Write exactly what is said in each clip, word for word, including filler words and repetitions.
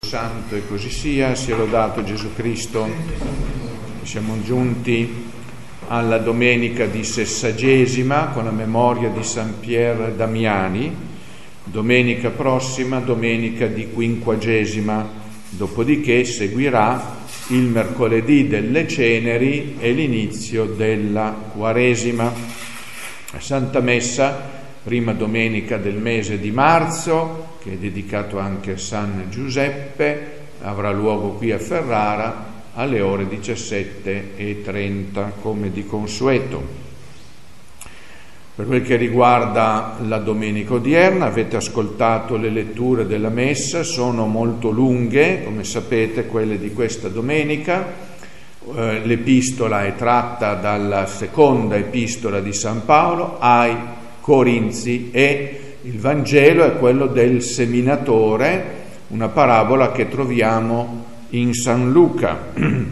Santo e così sia, sia lodato Gesù Cristo. Siamo giunti alla domenica di sessagesima con la memoria di San Pier Damiani, domenica prossima, domenica di quinquagesima, dopodiché seguirà il mercoledì delle Ceneri e l'inizio della Quaresima. Santa Messa, prima domenica del mese di marzo, che è dedicato anche a San Giuseppe, avrà luogo qui a Ferrara alle ore diciassette e trenta, come di consueto. Per quel che riguarda la domenica odierna, avete ascoltato le letture della Messa, sono molto lunghe, come sapete, quelle di questa domenica. Eh, l'epistola è tratta dalla seconda epistola di San Paolo ai Corinzi e il Vangelo è quello del seminatore, una parabola che troviamo in San Luca.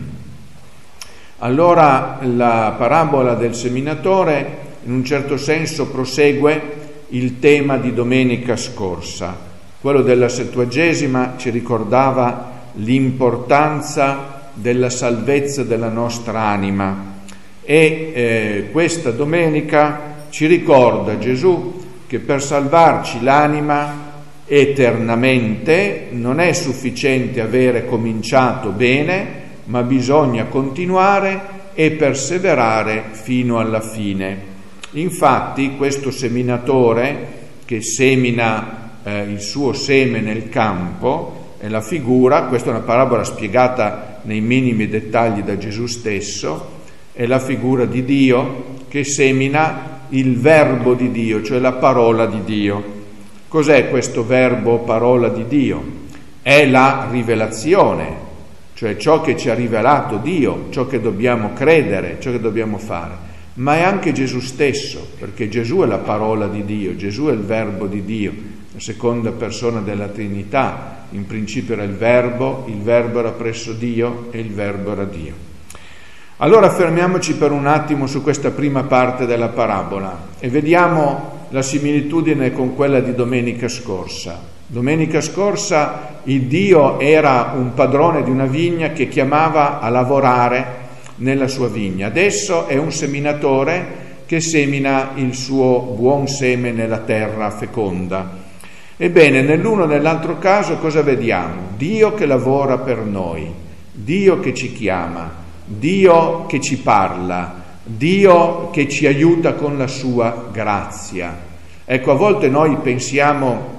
Allora la parabola del seminatore in un certo senso prosegue il tema di domenica scorsa. Quello della Settuagesima ci ricordava l'importanza della salvezza della nostra anima e eh, questa domenica ci ricorda Gesù che per salvarci l'anima eternamente non è sufficiente avere cominciato bene, ma bisogna continuare e perseverare fino alla fine. Infatti questo seminatore che semina eh, il suo seme nel campo è la figura, questa è una parabola spiegata nei minimi dettagli da Gesù stesso, è la figura di Dio che semina il verbo di Dio, cioè la parola di Dio. Cos'è questo verbo parola di Dio? È la rivelazione, cioè ciò che ci ha rivelato Dio, ciò che dobbiamo credere, ciò che dobbiamo fare, ma è anche Gesù stesso, perché Gesù è la parola di Dio, Gesù è il verbo di Dio, la seconda persona della Trinità. In principio era il verbo, il verbo era presso Dio e il verbo era Dio. Allora fermiamoci per un attimo su questa prima parte della parabola e vediamo la similitudine con quella di domenica scorsa. Domenica scorsa il Dio era un padrone di una vigna che chiamava a lavorare nella sua vigna. Adesso è un seminatore che semina il suo buon seme nella terra feconda. Ebbene, nell'uno e nell'altro caso cosa vediamo? Dio che lavora per noi, Dio che ci chiama, Dio che ci parla, Dio che ci aiuta con la sua grazia. Ecco, a volte noi pensiamo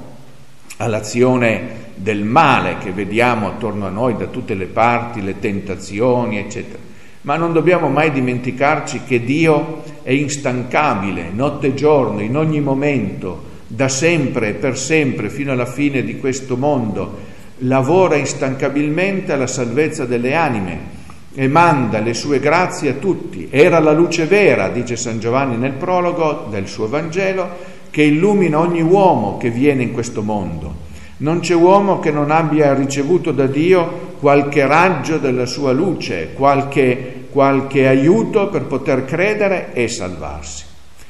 all'azione del male che vediamo attorno a noi da tutte le parti, le tentazioni, eccetera. Ma non dobbiamo mai dimenticarci che Dio è instancabile, notte e giorno, in ogni momento, da sempre e per sempre, fino alla fine di questo mondo, lavora instancabilmente alla salvezza delle anime e manda le sue grazie a tutti. Era la luce vera, dice San Giovanni nel prologo del suo Vangelo, che illumina ogni uomo che viene in questo mondo. Non c'è uomo che non abbia ricevuto da Dio qualche raggio della sua luce, qualche, qualche aiuto per poter credere e salvarsi.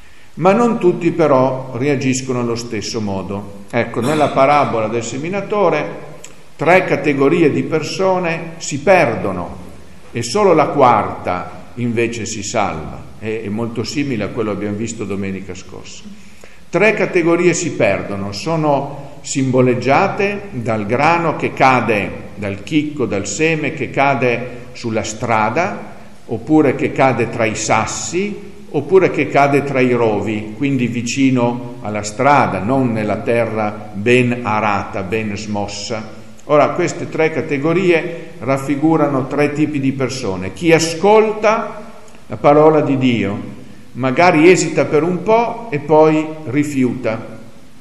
Ma non tutti però reagiscono allo stesso modo. Ecco, nella parabola del seminatore tre categorie di persone si perdono e solo la quarta invece si salva. È, è molto simile a quello che abbiamo visto domenica scorsa. Tre categorie si perdono, sono simboleggiate dal grano che cade, dal chicco, dal seme che cade sulla strada, oppure che cade tra i sassi, oppure che cade tra i rovi, quindi vicino alla strada, non nella terra ben arata, ben smossa. Ora, queste tre categorie raffigurano tre tipi di persone. Chi ascolta la parola di Dio, magari esita per un po' e poi rifiuta.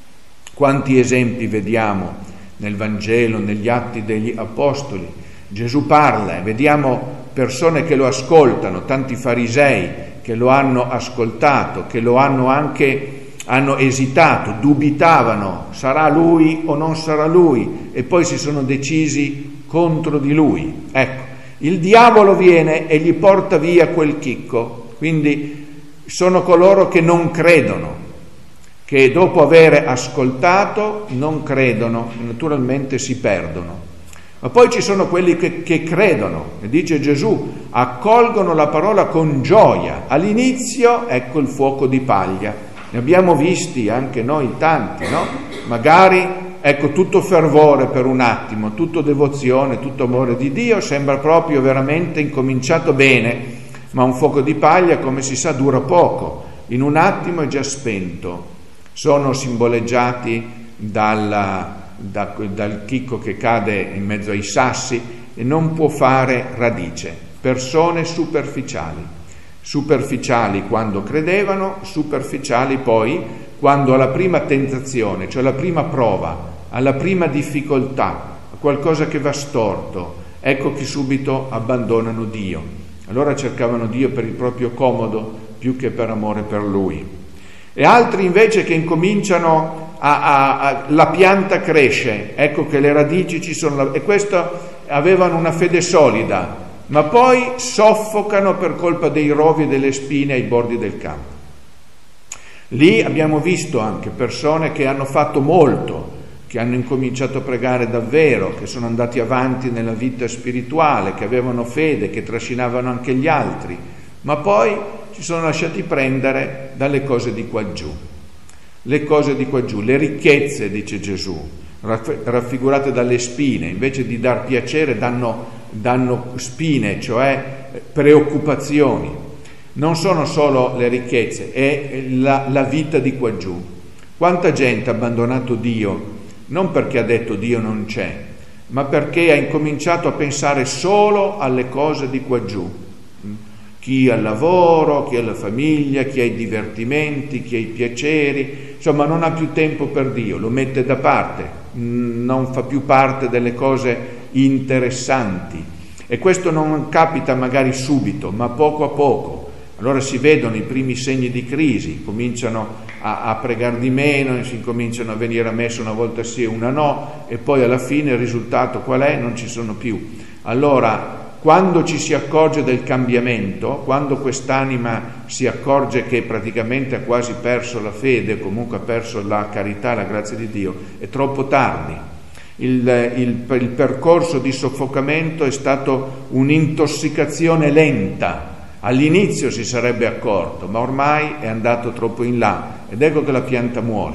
Quanti esempi vediamo nel Vangelo, negli Atti degli Apostoli? Gesù parla e vediamo persone che lo ascoltano, tanti farisei che lo hanno ascoltato, che lo hanno anche hanno esitato, dubitavano, sarà lui o non sarà lui, e poi si sono decisi contro di lui. Ecco, il diavolo viene e gli porta via quel chicco, quindi sono coloro che non credono, che dopo aver ascoltato non credono, naturalmente si perdono. Ma poi ci sono quelli che, che credono, e dice Gesù, accolgono la parola con gioia. All'inizio, ecco il fuoco di paglia. Ne abbiamo visti anche noi tanti, no? Magari, ecco, tutto fervore per un attimo, tutto devozione, tutto amore di Dio, sembra proprio veramente incominciato bene, ma un fuoco di paglia, come si sa, dura poco. In un attimo è già spento. Sono simboleggiati dalla... Da, dal chicco che cade in mezzo ai sassi e non può fare radice. Persone superficiali, superficiali quando credevano, superficiali poi quando alla prima tentazione, cioè alla prima prova, alla prima difficoltà, qualcosa che va storto, ecco che subito abbandonano Dio. Allora cercavano Dio per il proprio comodo più che per amore per Lui. E altri invece che incominciano A, a, a, la pianta cresce, ecco che le radici ci sono, e questo avevano una fede solida, ma poi soffocano per colpa dei rovi e delle spine ai bordi del campo. Lì abbiamo visto anche persone che hanno fatto molto, che hanno incominciato a pregare davvero, che sono andati avanti nella vita spirituale, che avevano fede, che trascinavano anche gli altri, ma poi si sono lasciati prendere dalle cose di qua giù. Le cose di qua giù, le ricchezze, dice Gesù, raffigurate dalle spine, invece di dar piacere danno, danno spine, cioè preoccupazioni. Non sono solo le ricchezze, è la, la vita di qua giù. Quanta gente ha abbandonato Dio, non perché ha detto Dio non c'è, ma perché ha incominciato a pensare solo alle cose di qua giù. Chi al lavoro, chi alla famiglia, chi ai divertimenti, chi ai piaceri, insomma non ha più tempo per Dio, lo mette da parte, non fa più parte delle cose interessanti. E questo non capita magari subito, ma poco a poco. Allora si vedono i primi segni di crisi, cominciano a, a pregare di meno, si cominciano a venire a messa una volta sì e una no, e poi alla fine il risultato qual è? Non ci sono più. Allora, quando ci si accorge del cambiamento, quando quest'anima si accorge che praticamente ha quasi perso la fede, comunque ha perso la carità, la grazia di Dio, è troppo tardi. Il, il, il percorso di soffocamento è stato un'intossicazione lenta. All'inizio si sarebbe accorto, ma ormai è andato troppo in là ed ecco che la pianta muore.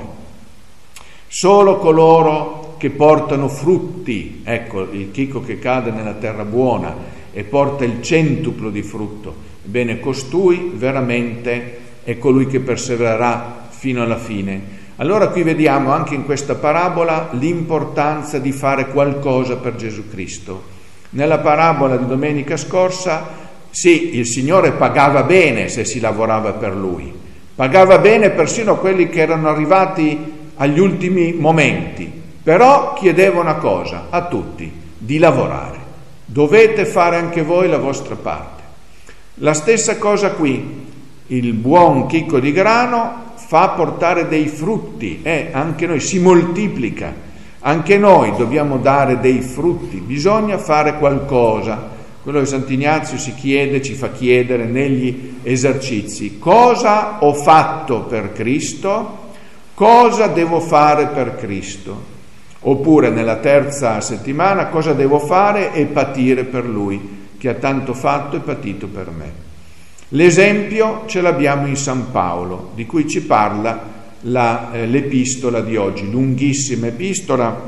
Solo coloro che portano frutti, ecco il chicco che cade nella terra buona e porta il centuplo di frutto, ebbene costui veramente è colui che persevererà fino alla fine. Allora qui vediamo anche in questa parabola l'importanza di fare qualcosa per Gesù Cristo. Nella parabola di domenica scorsa, sì, il Signore pagava bene se si lavorava per Lui, pagava bene persino quelli che erano arrivati agli ultimi momenti, però chiedeva una cosa a tutti, di lavorare. Dovete fare anche voi la vostra parte. La stessa cosa qui, il buon chicco di grano fa portare dei frutti, eh, anche noi si moltiplica, anche noi dobbiamo dare dei frutti, bisogna fare qualcosa. Quello che Sant'Ignazio si chiede, ci fa chiedere negli esercizi: cosa ho fatto per Cristo? Cosa devo fare per Cristo? Oppure nella terza settimana, cosa devo fare e patire per Lui, che ha tanto fatto e patito per me. L'esempio ce l'abbiamo in San Paolo, di cui ci parla la, eh, l'epistola di oggi, lunghissima epistola,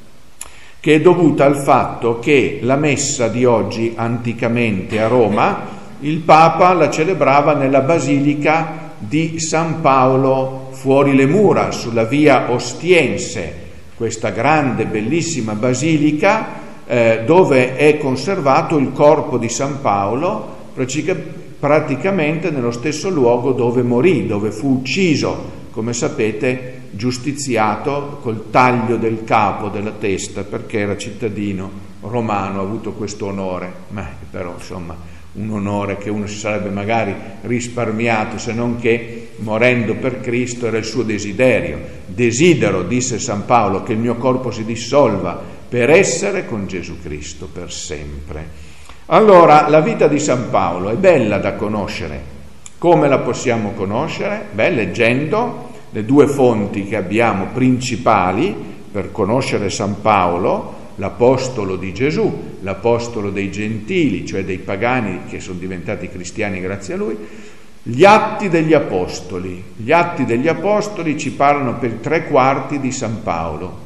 che è dovuta al fatto che la messa di oggi, anticamente a Roma, il Papa la celebrava nella Basilica di San Paolo fuori le mura, sulla via Ostiense, questa grande, bellissima basilica eh, dove è conservato il corpo di San Paolo, praticamente nello stesso luogo dove morì, dove fu ucciso, come sapete, giustiziato col taglio del capo, della testa, perché era cittadino romano, ha avuto questo onore, ma però insomma un onore che uno si sarebbe magari risparmiato, se non che morendo per Cristo era il suo desiderio. Desidero, disse San Paolo, che il mio corpo si dissolva per essere con Gesù Cristo per sempre. Allora, la vita di San Paolo è bella da conoscere. Come la possiamo conoscere? Beh, leggendo le due fonti che abbiamo principali per conoscere San Paolo, l'apostolo di Gesù, l'apostolo dei gentili, cioè dei pagani che sono diventati cristiani grazie a lui. Gli Atti degli Apostoli. Gli Atti degli Apostoli ci parlano per tre quarti di San Paolo,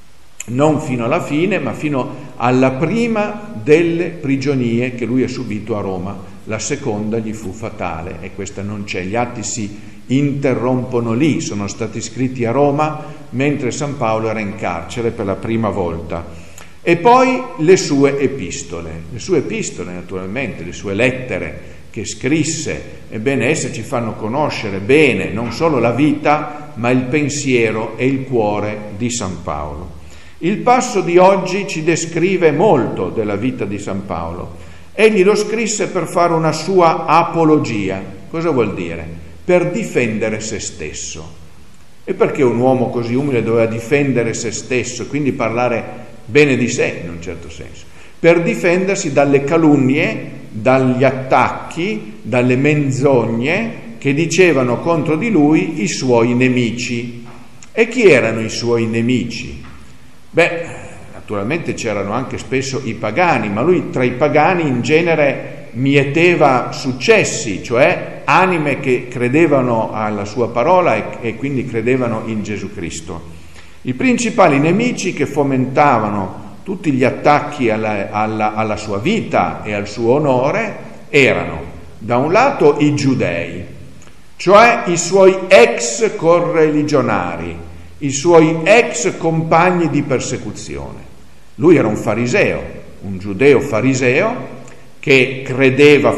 non fino alla fine, ma fino alla prima delle prigionie che lui ha subito a Roma. La seconda gli fu fatale e questa non c'è. Gli atti si interrompono lì, sono stati scritti a Roma mentre San Paolo era in carcere per la prima volta. E poi le sue epistole, le sue epistole naturalmente, le sue lettere che scrisse, ebbene esse ci fanno conoscere bene non solo la vita, ma il pensiero e il cuore di San Paolo. Il passo di oggi ci descrive molto della vita di San Paolo. Egli lo scrisse per fare una sua apologia. Cosa vuol dire? Per difendere se stesso. E perché un uomo così umile doveva difendere se stesso e quindi parlare bene di sé, in un certo senso? Per difendersi dalle calunnie, dagli attacchi, dalle menzogne che dicevano contro di lui i suoi nemici. E chi erano i suoi nemici? Beh, naturalmente c'erano anche spesso i pagani, ma lui tra i pagani in genere mieteva successi, cioè anime che credevano alla sua parola e, e quindi credevano in Gesù Cristo. I principali nemici che fomentavano tutti gli attacchi alla, alla, alla sua vita e al suo onore erano, da un lato, i giudei, cioè i suoi ex correligionari, i suoi ex compagni di persecuzione. Lui era un fariseo, un giudeo fariseo che credeva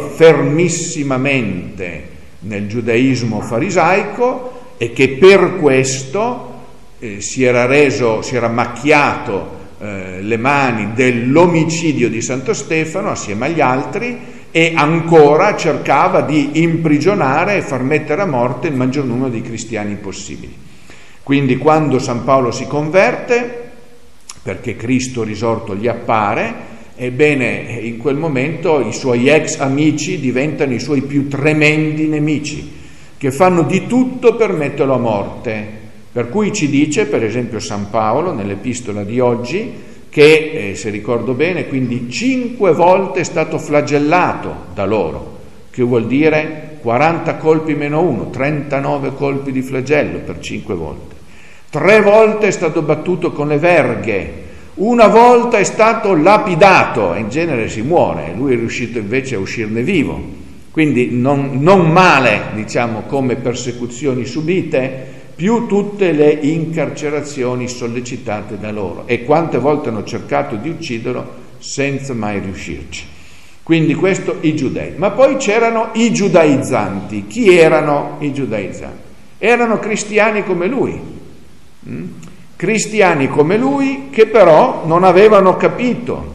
fermissimamente nel giudaismo farisaico e che per questo eh, si era reso, si era macchiato eh, le mani dell'omicidio di Santo Stefano assieme agli altri e ancora cercava di imprigionare e far mettere a morte il maggior numero di cristiani possibili. Quindi quando San Paolo si converte, perché Cristo risorto gli appare, ebbene in quel momento i suoi ex amici diventano i suoi più tremendi nemici, che fanno di tutto per metterlo a morte. Per cui ci dice, per esempio San Paolo, nell'epistola di oggi, che, eh, se ricordo bene, quindi cinque volte è stato flagellato da loro, che vuol dire quaranta colpi meno uno, trentanove colpi di flagello per cinque volte. Tre volte è stato battuto con le verghe, una volta è stato lapidato, e in genere si muore, lui è riuscito invece a uscirne vivo. Quindi non, non male, diciamo, come persecuzioni subite, più tutte le incarcerazioni sollecitate da loro. E quante volte hanno cercato di ucciderlo senza mai riuscirci. Quindi questo i giudei. Ma poi c'erano i giudaizzanti. Chi erano i giudaizzanti? Erano cristiani come lui. Mm? Cristiani come lui che però non avevano capito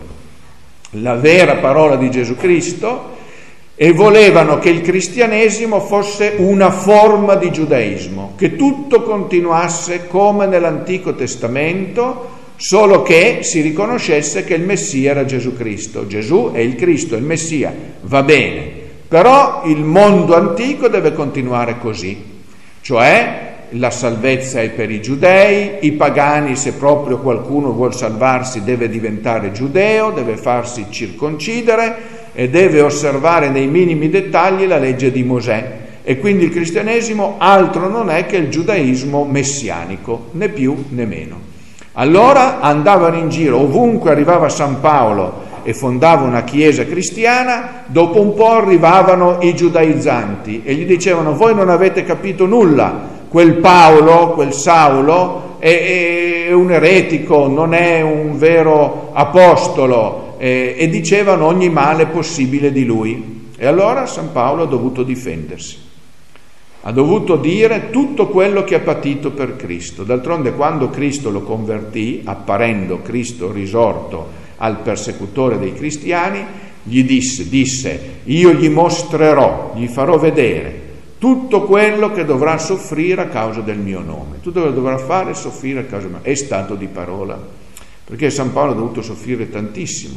la vera parola di Gesù Cristo e volevano che il cristianesimo fosse una forma di giudaismo, che tutto continuasse come nell'Antico Testamento, solo che si riconoscesse che il Messia era Gesù Cristo. Gesù è il Cristo, il Messia, va bene, però il mondo antico deve continuare così, cioè la salvezza è per i giudei, i pagani, se proprio qualcuno vuol salvarsi, deve diventare giudeo, deve farsi circoncidere e deve osservare nei minimi dettagli la legge di Mosè. E quindi il cristianesimo altro non è che il giudaismo messianico, né più né meno. Allora andavano in giro, ovunque arrivava San Paolo e fondava una chiesa cristiana, dopo un po' arrivavano i giudaizzanti e gli dicevano: voi non avete capito nulla, quel Paolo, quel Saulo è, è un eretico, non è un vero apostolo, eh, e dicevano ogni male possibile di lui. E allora San Paolo ha dovuto difendersi, ha dovuto dire tutto quello che ha patito per Cristo. D'altronde quando Cristo lo convertì, apparendo Cristo risorto al persecutore dei cristiani, gli disse, disse io gli mostrerò, gli farò vedere tutto quello che dovrà soffrire a causa del mio nome. Tutto quello che dovrà fare è soffrire a causa del mio nome. È stato di parola, perché San Paolo ha dovuto soffrire tantissimo.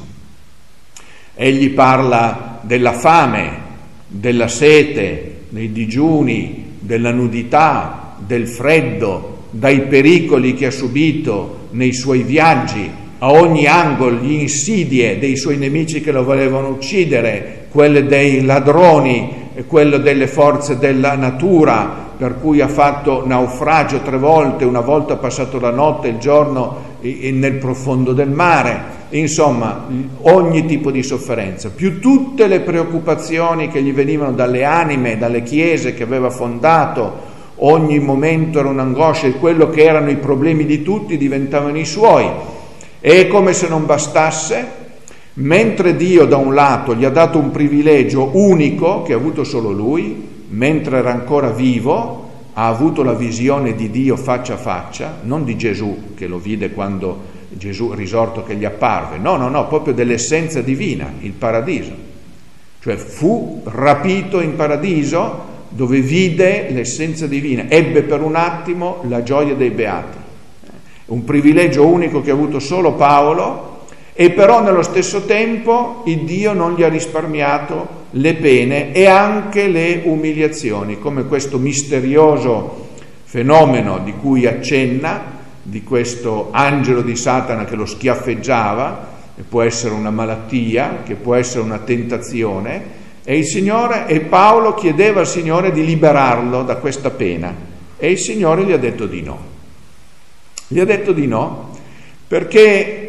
Egli parla della fame, della sete, dei digiuni, della nudità, del freddo, dai pericoli che ha subito nei suoi viaggi, a ogni angolo gli insidie dei suoi nemici che lo volevano uccidere, quelle dei ladroni, quello delle forze della natura, per cui ha fatto naufragio tre volte, una volta ha passato la notte e il giorno nel profondo del mare, insomma ogni tipo di sofferenza, più tutte le preoccupazioni che gli venivano dalle anime, dalle chiese che aveva fondato. Ogni momento era un'angoscia e quello che erano i problemi di tutti diventavano i suoi. E come se non bastasse, mentre Dio da un lato gli ha dato un privilegio unico che ha avuto solo lui, mentre era ancora vivo ha avuto la visione di Dio faccia a faccia, non di Gesù che lo vide quando Gesù risorto che gli apparve, no, no, no, proprio dell'essenza divina, il paradiso. Cioè fu rapito in paradiso dove vide l'essenza divina, ebbe per un attimo la gioia dei beati. Un privilegio unico che ha avuto solo Paolo, e però nello stesso tempo il Dio non gli ha risparmiato le pene e anche le umiliazioni, come questo misterioso fenomeno di cui accenna, di questo angelo di Satana che lo schiaffeggiava, che può essere una malattia, che può essere una tentazione, e il Signore e Paolo chiedeva al Signore di liberarlo da questa pena, e il Signore gli ha detto di no. Gli ha detto di no perché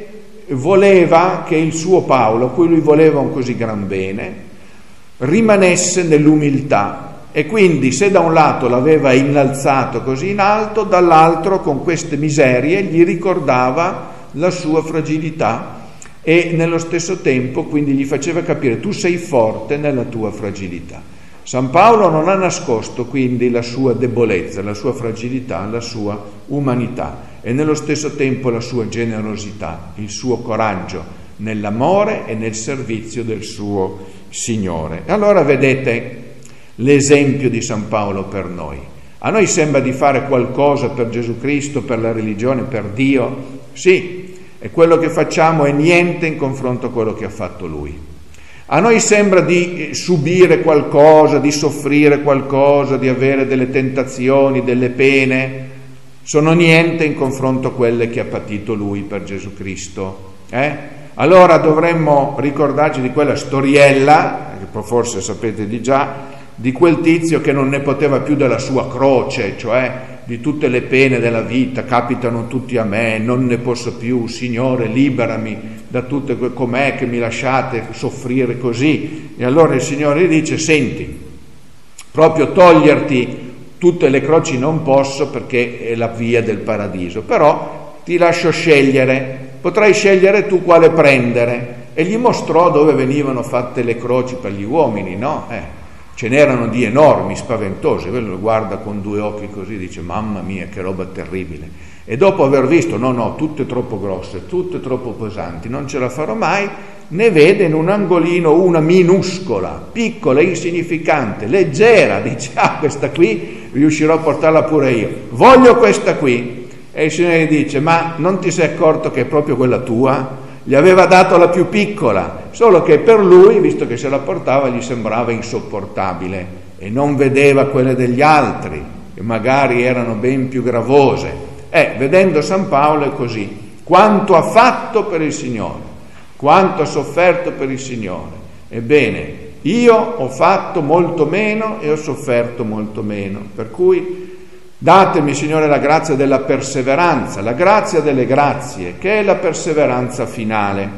voleva che il suo Paolo, a cui lui voleva un così gran bene, rimanesse nell'umiltà, e quindi se da un lato l'aveva innalzato così in alto, dall'altro con queste miserie gli ricordava la sua fragilità e nello stesso tempo quindi gli faceva capire: tu sei forte nella tua fragilità. San Paolo non ha nascosto quindi la sua debolezza, la sua fragilità, la sua umanità e nello stesso tempo la sua generosità, il suo coraggio nell'amore e nel servizio del suo Signore. Allora vedete l'esempio di San Paolo per noi. A noi sembra di fare qualcosa per Gesù Cristo, per la religione, per Dio. Sì, e quello che facciamo è niente in confronto a quello che ha fatto Lui. A noi sembra di subire qualcosa, di soffrire qualcosa, di avere delle tentazioni, delle pene. Sono niente in confronto a quelle che ha patito Lui per Gesù Cristo. Eh? Allora dovremmo ricordarci di quella storiella, che forse sapete di già, di quel tizio che non ne poteva più della sua croce, cioè di tutte le pene della vita, capitano tutti a me, non ne posso più, Signore liberami da tutte que- com'è che mi lasciate soffrire così. E allora il Signore gli dice: senti, proprio toglierti tutte le croci non posso perché è la via del paradiso, però ti lascio scegliere, potrai scegliere tu quale prendere. E gli mostrò dove venivano fatte le croci per gli uomini, no? Eh. Ce n'erano di enormi, spaventose, quello lo guarda con due occhi così, dice: mamma mia, che roba terribile. E dopo aver visto, no, no, tutte troppo grosse, tutte troppo pesanti, non ce la farò mai, ne vede in un angolino una minuscola, piccola, insignificante, leggera, dice: ah, questa qui riuscirò a portarla pure io, voglio questa qui. E il Signore gli dice: ma non ti sei accorto che è proprio quella tua? Gli aveva dato la più piccola, solo che per lui, visto che se la portava, gli sembrava insopportabile e non vedeva quelle degli altri, che magari erano ben più gravose. Eh, vedendo San Paolo è così: quanto ha fatto per il Signore, quanto ha sofferto per il Signore. Ebbene, io ho fatto molto meno e ho sofferto molto meno, per cui datemi, Signore, la grazia della perseveranza, la grazia delle grazie, che è la perseveranza finale.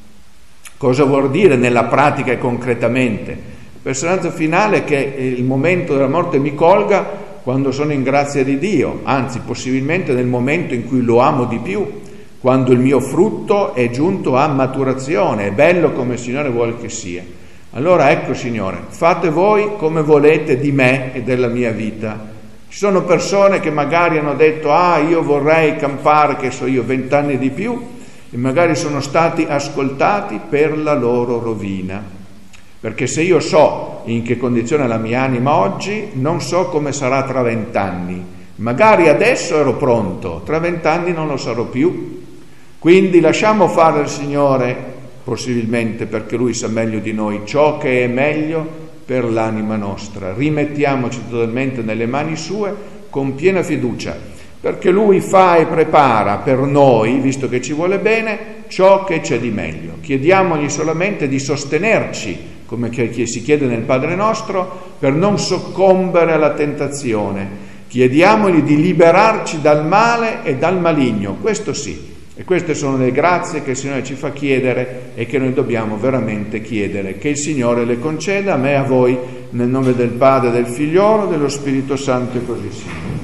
Cosa vuol dire nella pratica e concretamente? La perseveranza finale è che il momento della morte mi colga quando sono in grazia di Dio, anzi possibilmente nel momento in cui lo amo di più, quando il mio frutto è giunto a maturazione, è bello come il Signore vuole che sia. Allora ecco, Signore, fate voi come volete di me e della mia vita. Ci sono persone che magari hanno detto: ah, io vorrei campare, che so io, vent'anni di più, e magari sono stati ascoltati per la loro rovina. Perché se io so in che condizione è la mia anima oggi, non so come sarà tra vent'anni. Magari adesso ero pronto, tra vent'anni non lo sarò più. Quindi lasciamo fare al Signore, possibilmente perché Lui sa meglio di noi ciò che è meglio per l'anima nostra. Rimettiamoci totalmente nelle mani sue con piena fiducia, perché Lui fa e prepara per noi, visto che ci vuole bene, ciò che c'è di meglio. Chiediamogli solamente di sostenerci, come si chiede nel Padre nostro, per non soccombere alla tentazione. Chiediamogli di liberarci dal male e dal maligno, questo sì. E queste sono le grazie che il Signore ci fa chiedere e che noi dobbiamo veramente chiedere. Che il Signore le conceda a me e a voi, nel nome del Padre, del Figliolo e dello Spirito Santo, e così sia.